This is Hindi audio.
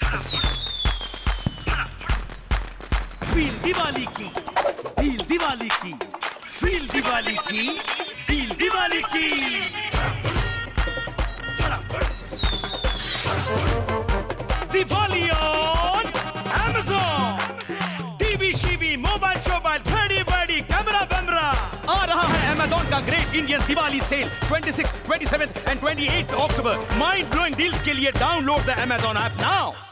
फील दिवाली की, फील दिवाली की, फील दिवाली की, फील दिवाली की। Diwali on Amazon। टीवी शीवी मोबाइल शोबाइल घड़ी बड़ी कैमरा वैमरा, आ रहा है Amazon का great Indian Diwali sale 26, 27 and 28 October. Mind blowing deals के लिए download the Amazon app now.